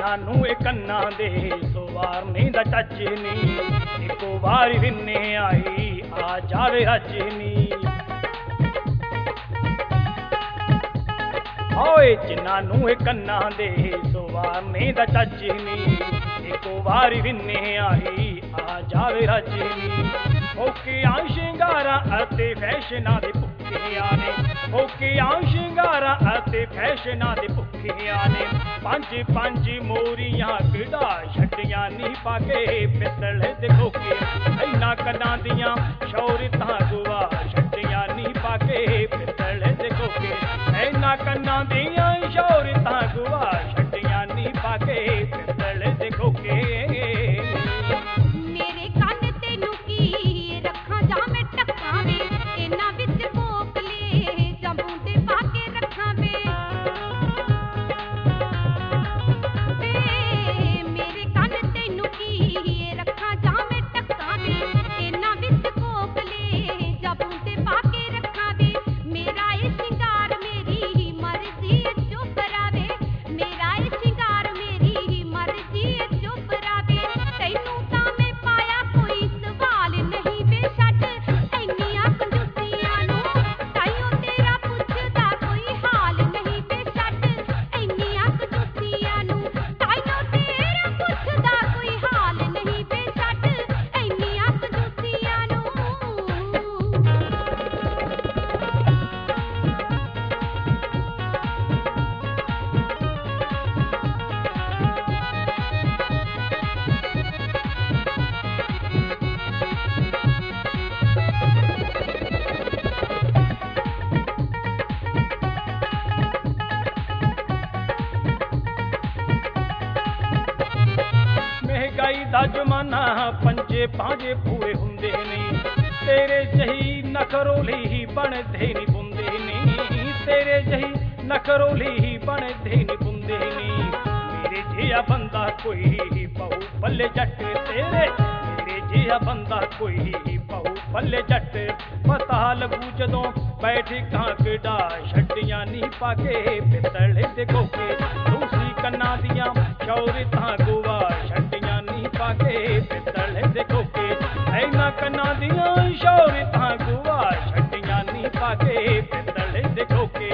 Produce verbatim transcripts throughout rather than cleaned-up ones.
ਜਿਨ੍ਹਾਂ ਨੂੰ ਇਹ ਕੰਨਾਂ ਦੇ ਸਵਾਰਨੇ ਦਾ ਟੱਚ ਨੀ ਇੱਕੋ ਵਾਰੀ ਵਿੰਨੇ ਆਈ ਆ ਜਾਵੇ ਅੱਜ ਨੀ ਓਏ ਜਿਨ੍ਹਾਂ ਨੂੰ ਇਹ ਕੰਨਾਂ ਦੇ ਸਵਾਰਨੇ ਦਾ ਟੱਚ ਨੀ ਇੱਕੋ ਵਾਰੀ ਵਿੰਨੇ ਆਈ ਆ ਜਾਵੇ ਅੱਜ ਨੀ ਓਕਿਆਂ ਸ਼ਿੰਗਾਰਾਂ ਅਤੇ ਫੈਸ਼ਨਾਂ ਦੇ ਭੁੱਖਿਆਂ ਨੇ ਓਕਿਆਂ ਸ਼ਿੰਗਾਰਾਂ ਅਤੇ ਫੈਸ਼ਨਾਂ ਦੇ ਭੁੱਖਿਆਂ ਨੇ ਪੰਜ ਪੰਜ ਮੋਰੀਆਂ ਕਿਹੜਾ ਛੱਡੀਆਂ ਨੀ ਪਾ ਕੇ ਪਿੱਤਲ ਦੇ ਖੋਕੇ ਇਹਨਾਂ ਕੰਨਾਂ ਦੀਆਂ ਸ਼ੌਹਰਤਾਂ ਗੁਆ ਛੱਡੀਆਂ ਨੀ ਪਾ ਕੇ ਪਿੱਤਲ ਦੇ ਖੋਕੇ ਇਹਨਾਂ ਕੰਨਾਂ ਦੀਆਂ ਸ਼ੌਹਰਤਾਂ ਗੁਆ ਛੱਡੀਆਂ ਨੀ ਪਾ ਕੇ ਪਿੱਤਲ ਦੇ ਖੋਕੇ ਦਾ ਜ਼ਮਾਨਾ ਪੰਜੇ ਪਾਂਜੇ ਪੂਰੇ ਹੁੰਦੇ ਨੇ ਤੇਰੇ ਜਹੀ ਨਖਰੋਲੀ ਹੀ ਬਣਦੇ ਨੀ ਬੁੰਦੇ ਨੇ ਤੇਰੇ ਜਹੀ ਨਖਰੋਲੀ ਹੀ ਬਣਦੇ ਨੀ ਬੁੰਦੇ ਨੇ ਮੇਰੇ ਜਿਹਾ ਬੰਦਾ ਕੋਈ ਬਹੁ ਪੱਲੇ ਜੱਟ ਤੇਰੇ ਮੇਰੇ ਜਿਹਾ ਬੰਦਾ ਕੋਈ ਬਹੁ ਪੱਲੇ ਜੱਟ ਪਤਾ ਲੱਗੂ ਜਦੋਂ ਬੈਠ ਕਾਂ ਕਿਡਾ ਛੱਡੀਆਂ ਨੀ ਪਾ ਕੇ ਪਿੱਤਲ ਦੇ ਖੋਕੇ ਦੂਸਰੀ ਕੰਨਾਂ ਦੀਆਂ ਸ਼ੌਹਰਤਾਂ ਗੁਆ ਛੱਡੀਆਂ ਨੀ ਪਾ ਕੇ ਪਿੱਤਲ ਦੇ ਖੋਕੇ ਇਹਨਾਂ ਕੰਨਾਂ ਦੀਆਂ ਸ਼ੌਹਰਤਾਂ ਗੁਆ ਛੱਡੀਆਂ ਨੀ ਪਾ ਕੇ ਪਿੱਤਲ ਦੇ ਖੋਕੇ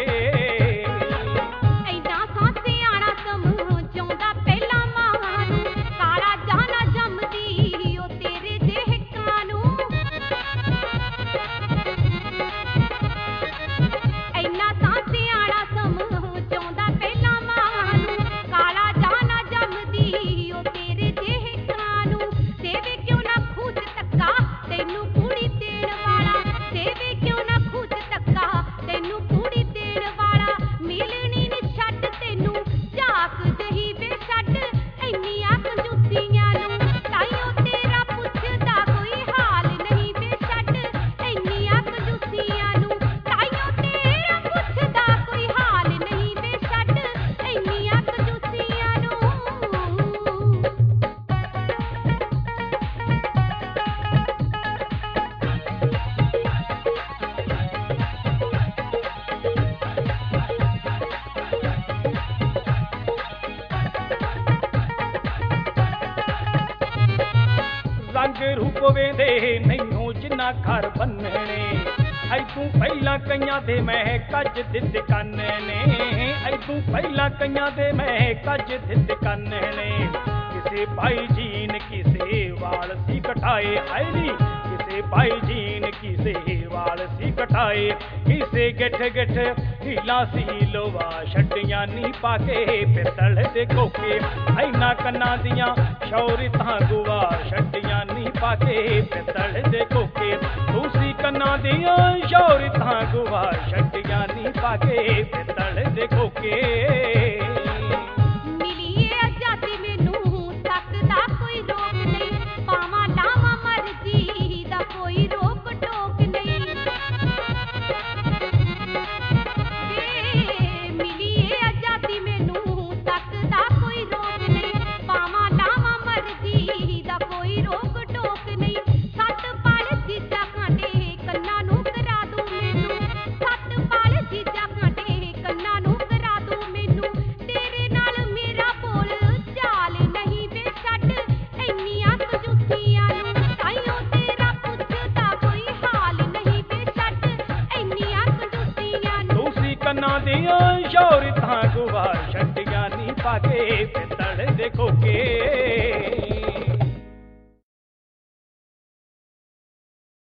रंग रूप वेंदे नैनों जिन्ना घर बन्नने ऐतू पहला कईयां दे मैं कज दित कन्ने ऐतू पहला कईयां दे मैं कज दित कन्ने किसे भाई जीन किसे वाल सी कटाए आईली किसे भाई जीन किसे वाल सी कटाए किसे गिठ गिठ हीला सी लोवा छड्डियां नी पाके पित्तल दे खोके ऐना कन्ना दियां शौहरतां गुआ छड्डियां नी पाके पित्तल दे खोके दूसरी कन्ना दियां शौहरतां गुआ छड्डियां नी पाके पित्तल दे खोके ਦੁਕਾਨਾਂ ਦੀਆਂ ਸ਼ੌਹਰਤਾਂ ਗਵਾ ਛੱਡੀਆਂ ਨੀ ਪਾ ਕੇ ਪਿੱਤਲ ਦੇ ਕੋਕੇ।